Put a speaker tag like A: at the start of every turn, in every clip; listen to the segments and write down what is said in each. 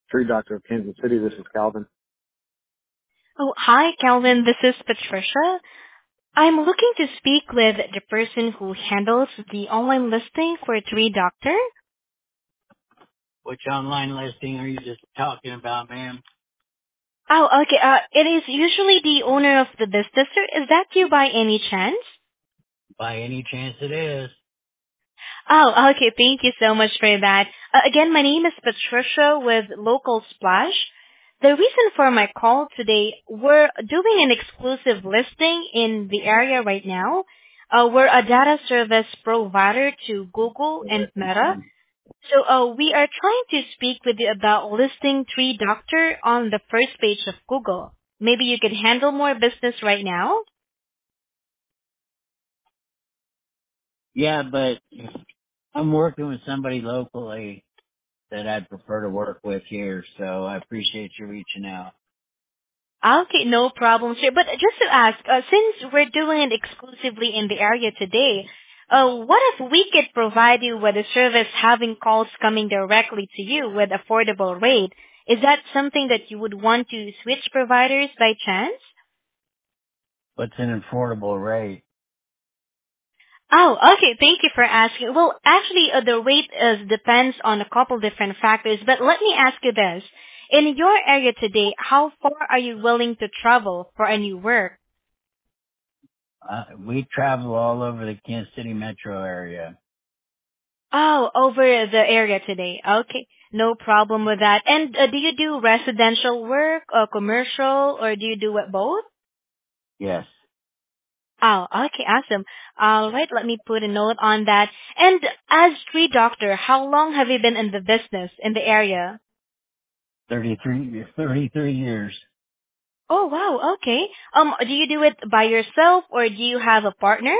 A: Tree Doctor of Kansas City. This is Calvin.
B: Oh, hi, Calvin. This is Patricia. I'm looking to speak with the person who handles the online listing for Tree Doctor.
C: Which online listing are you just talking about, ma'am?
B: Oh, okay. It is usually the owner of the business, sir. Is that you by any chance?
C: By any chance it is.
B: Oh, okay. Thank you so much for that. Again, my name is Patricia with Local Splash. The reason for my call today, we're doing an exclusive listing in the area right now. We're a data service provider to Google and Meta. So we are trying to speak with you about listing Tree Doctor on the first page of Google. Maybe you could handle more business right now?
C: Yeah, but I'm working with somebody locally that I'd prefer to work with here, so I appreciate you reaching out.
B: Okay, no problem, sir. But just to ask, since we're doing it exclusively in the area today, what if we could provide you with a service having calls coming directly to you with affordable rate? Is that something that you would want to switch providers by chance?
C: What's an affordable rate?
B: Oh, okay. Thank you for asking. Well, actually, the rate depends on a couple different factors, but let me ask you this. In your area today, how far are you willing to travel for a new work?
C: We travel all over the Kansas City metro area.
B: Oh, over the area today. Okay. No problem with that. And do you do residential work or commercial, or do you do it both?
C: Yes.
B: Oh, okay. Awesome. All right. Let me put a note on that. And as tree doctor, how long have you been in the business in the area?
C: 33 years.
B: Oh, wow. Okay. Do you do it by yourself or do you have a partner?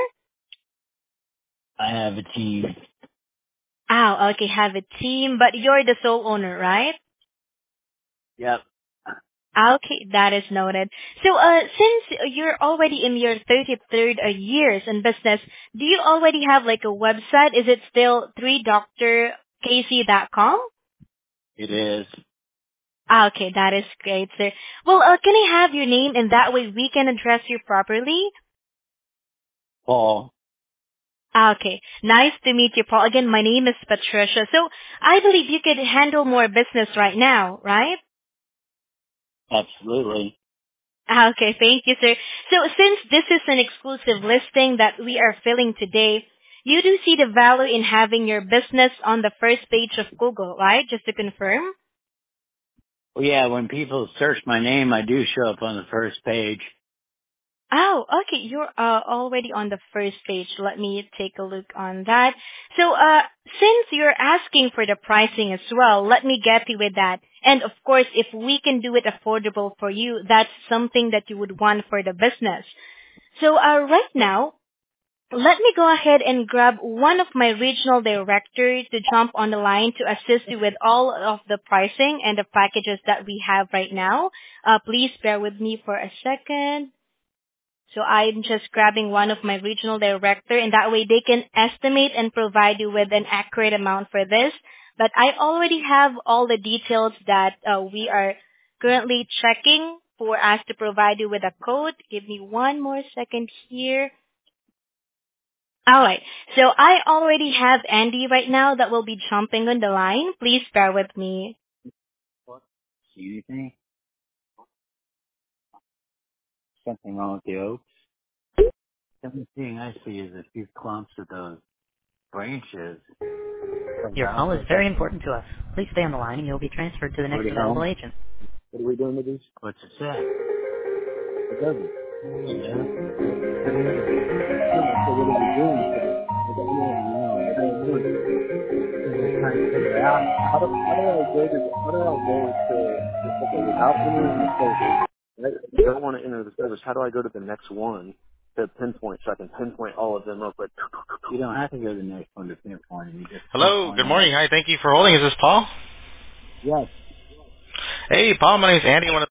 C: I have a team.
B: Oh, okay. Have a team, but you're the sole owner, right?
C: Yep.
B: Okay, that is noted. So, since you're already in your 33rd years in business, do you already have like a website? Is it still 3drkc.com?
C: It is.
B: Okay, that is great, sir. Well, can I have your name and that way we can address you properly?
C: Paul.
B: Okay, nice to meet you, Paul. Again, my name is Patricia. So, I believe you could handle more business right now, right?
C: Absolutely.
B: Okay, thank you, sir. So since this is an exclusive listing that we are filling today, you do see the value in having your business on the first page of Google, right? Just to confirm.
C: Well, yeah, when people search my name, I do show up on the first page.
B: Oh, okay. You're already on the first page. Let me take a look on that. So, since you're asking for the pricing as well, let me get you with that. And of course, if we can do it affordable for you, that's something that you would want for the business. So, right now, let me go ahead and grab one of my regional directors to jump on the line to assist you with all of the pricing and the packages that we have right now. Please bear with me for a second. So I'm just grabbing one of my regional director and that way they can estimate and provide you with an accurate amount for this. But I already have all the details that we are currently checking for us to provide you with a code. Give me one more second here. Alright, so I already have Andy right now that will be jumping on the line. Please bear with me.
C: See anything? Something wrong with the oaks? The only thing I see is a few clumps of those branches.
D: Your call is very important to us. Please stay on the line and you'll be transferred to the next available agent.
A: What are we doing with these?
C: What's it say?
A: It doesn't.
C: Yeah.
A: It doesn't. No, so what are we doing to this? I don't
C: No.
A: know.
C: I'm just trying to figure out.
A: How do I go to how do I go into okay without entering the service? Right? If I don't want to enter the service, how do I go to the next one to pinpoint so I can pinpoint all of them real quick?
C: You don't have to go to the next one to pinpoint. You just
E: Hello,
C: pinpoint
E: good
C: them.
E: morning. Hi, thank you for holding. Is this Paul?
C: Yes.
E: Hey, Paul, my name is Andy. I want to